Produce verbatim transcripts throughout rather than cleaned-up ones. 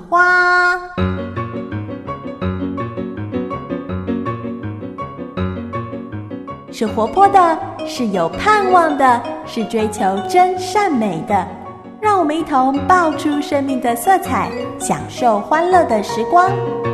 花。是活泼的，是有盼望的，是追求真善美的。让我们一同爆出生命的色彩，享受欢乐的时光。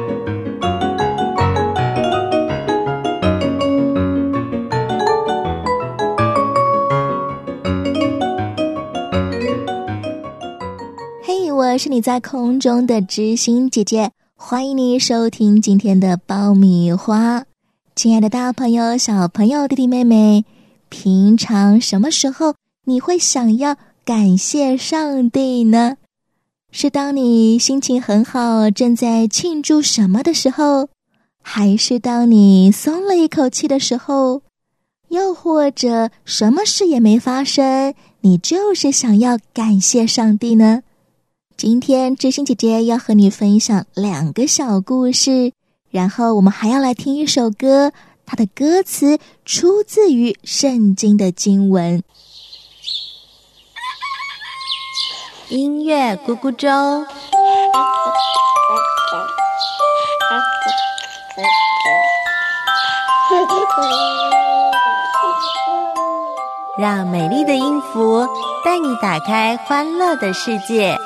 嘿，我是你在空中的知心姐姐，欢迎你收听今天的爆米花。亲爱的大朋友、小朋友、弟弟妹妹，平常什么时候你会想要感谢上帝呢？是当你心情很好，正在庆祝什么的时候，还是当你松了一口气的时候，又或者什么事也没发生，你就是想要感谢上帝呢？今天知心姐姐要和你分享两个小故事，然后我们还要来听一首歌，它的歌词出自于圣经的经文。 音乐咕咕钟，让美丽的音符带你打开欢乐的世界。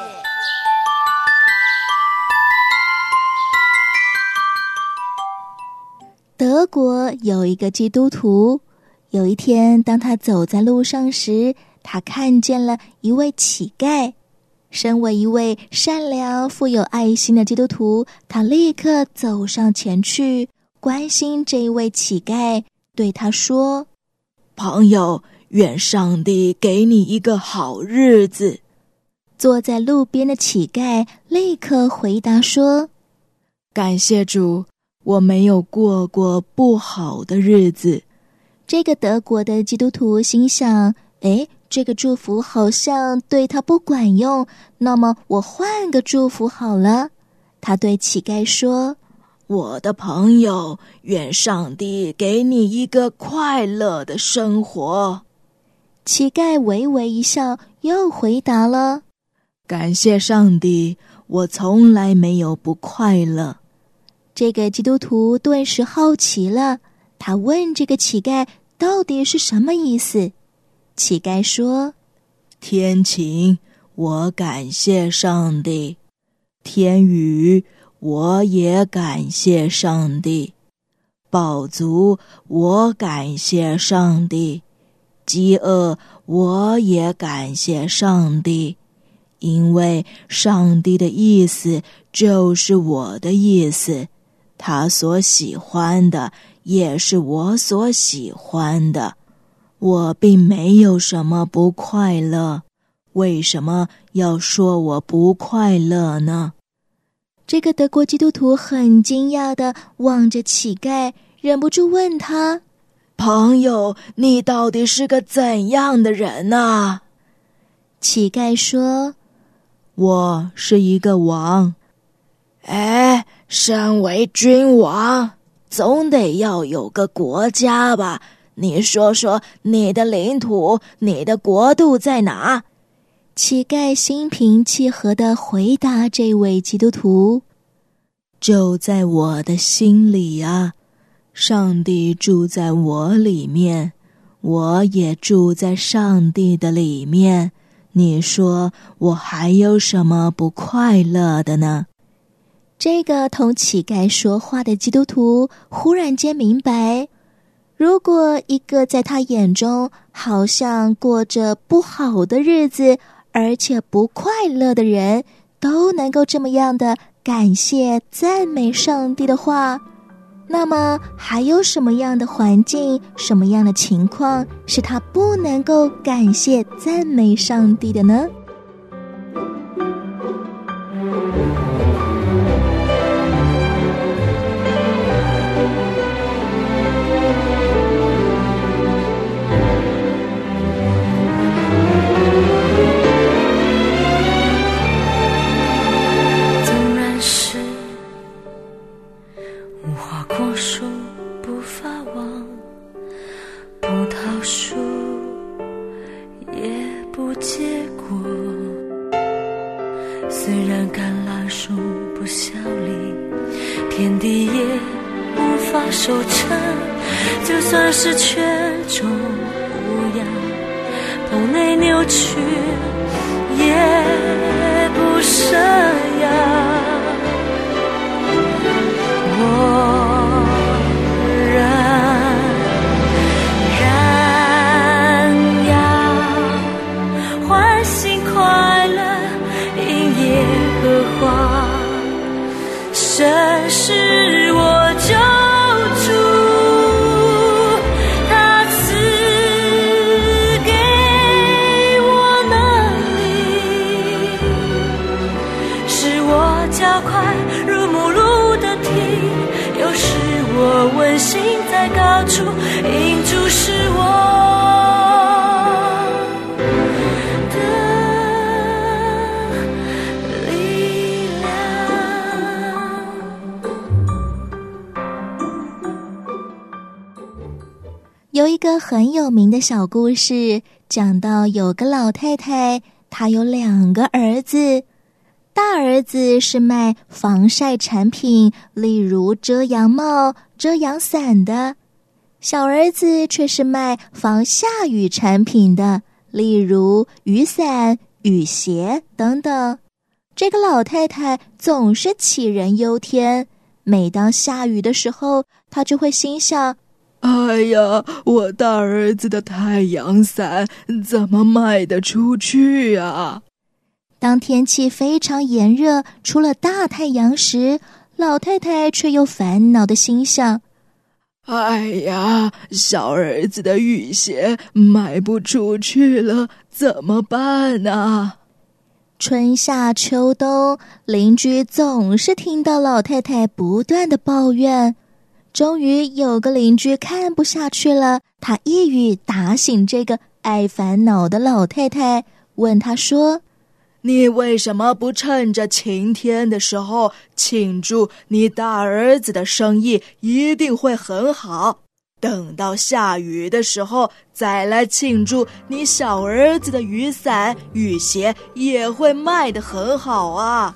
德国有一个基督徒，有一天当他走在路上时，他看见了一位乞丐。身为一位善良富有爱心的基督徒，他立刻走上前去，关心这一位乞丐，对他说： 朋友，愿上帝给你一个好日子。 坐在路边的乞丐立刻回答说： 感谢主，我没有过过不好的日子。 这个德国的基督徒心想，诶，这个祝福好像对他不管用，那么我换个祝福好了。他对乞丐说： 我的朋友，愿上帝给你一个快乐的生活。 乞丐微微一笑，又回答了： 感谢上帝，我从来没有不快乐。 这个基督徒顿时好奇了，他问这个乞丐到底是什么意思。乞丐说： 天晴，我感谢上帝；天雨，我也感谢上帝；饱足，我感谢上帝；饥饿，我也感谢上帝。因为上帝的意思就是我的意思，他所喜欢的也是我所喜欢的。我并没有什么不快乐，为什么要说我不快乐呢？ 这个德国基督徒很惊讶地望着乞丐，忍不住问他： 朋友，你到底是个怎样的人啊？ 乞丐说： 我是一个王。哎，身为君王，总得要有个国家吧？你说说，你的领土，你的国度在哪？ 乞丐心平气和地回答这位基督徒： 就在我的心里啊，上帝住在我里面，我也住在上帝的里面。你说我还有什么不快乐的呢？ 这个同乞丐说话的基督徒忽然间明白，如果一个在他眼中好像过着不好的日子，而且不快乐的人，都能够这么样的感谢赞美上帝的话，那么还有什么样的环境，什么样的情况是他不能够感谢赞美上帝的呢？ 虽然橄榄树效力，天地也无法守成，就算是圈中无恙，棚内扭曲也不生养。我仍然要唤醒快乐，因耶和华神是我救主，他赐给我能力，使我加快如母鹿的蹄，又使我温馨在高处，因主是我有一个很有名的小故事，讲到有个老太太，她有两个儿子。大儿子是卖防晒产品，例如遮阳帽、遮阳伞的；小儿子却是卖防下雨产品的，例如雨伞、雨鞋等等。这个老太太总是杞人忧天，每当下雨的时候，她就会心想， 哎呀，我大儿子的太阳伞怎么卖得出去啊？ 当天气非常炎热，出了大太阳时，老太太却又烦恼的心想， 哎呀，小儿子的雨鞋卖不出去了，怎么办啊？ 春夏秋冬，邻居总是听到老太太不断的抱怨。终于有个邻居看不下去了，他一语打醒这个爱烦恼的老太太，问她说， 你为什么不趁着晴天的时候庆祝你大儿子的生意一定会很好，等到下雨的时候再来庆祝你小儿子的雨伞、雨鞋也会卖得很好啊？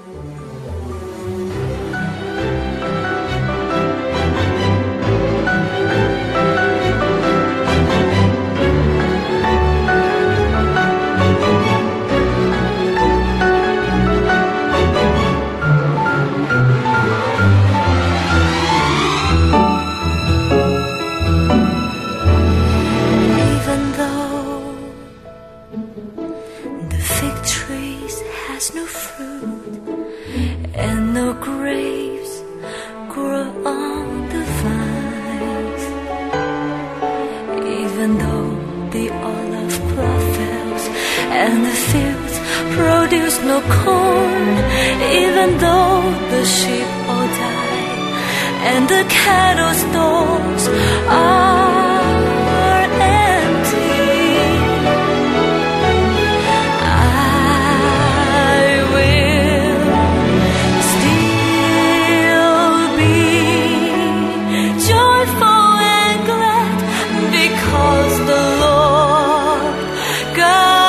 And the fields produce no corn, even though the sheep all die, and the cattle stalls are empty. I will still be joyful and glad, because the Lord God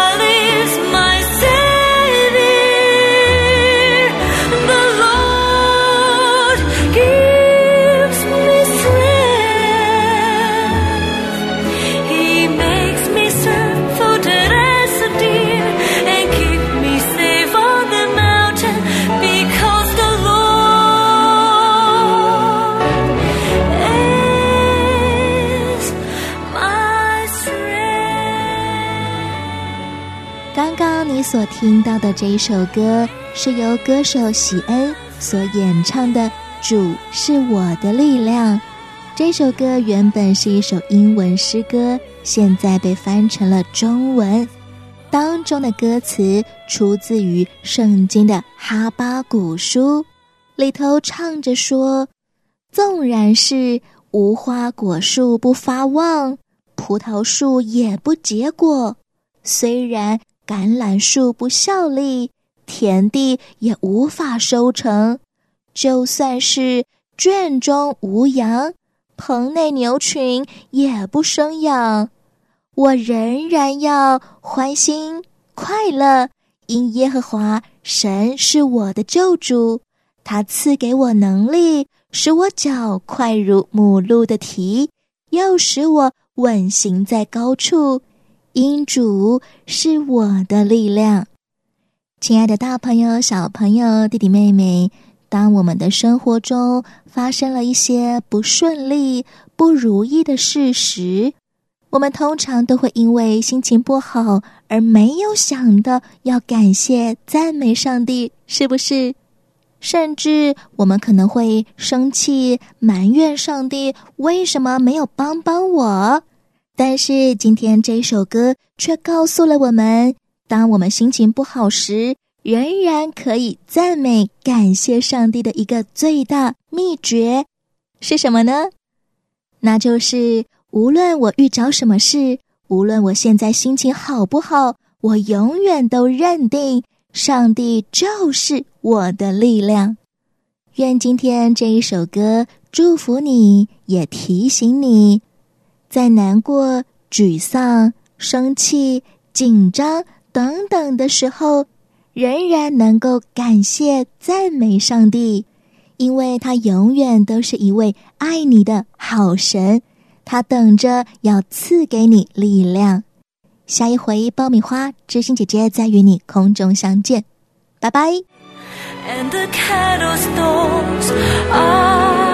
所听到的这一首歌是由歌手喜恩所演唱的《主是我的力量》。这首歌原本是一首英文诗歌，现在被翻成了中文。当中的歌词出自于圣经的哈巴谷书，里头唱着说，纵然是无花果树不发旺，葡萄树也不结果，虽然橄榄树不效力，田地也无法收成，就算是圈中无羊，棚内牛群也不生养，我仍然要欢欣快乐，因耶和华神是我的救主， 他赐给我能力，使我脚快如母鹿的蹄，又使我稳行在高处，因主是我的力量。亲爱的大朋友、小朋友、弟弟妹妹，当我们的生活中发生了一些不顺利、不如意的事时，我们通常都会因为心情不好而没有想到要感谢赞美上帝，是不是？甚至我们可能会生气埋怨上帝为什么没有帮帮我。但是今天这首歌却告诉了我们，当我们心情不好时，仍然可以赞美感谢上帝的一个最大秘诀是什么呢？那就是无论我遇着什么事，无论我现在心情好不好，我永远都认定上帝就是我的力量。愿今天这一首歌祝福你，也提醒你，在难过、沮丧、生气、紧张等等的时候，仍然能够感谢赞美上帝，因为他永远都是一位爱你的好神，他等着要赐给你力量。下一回爆米花知心姐姐再与你空中相见，拜拜。 And the candles those are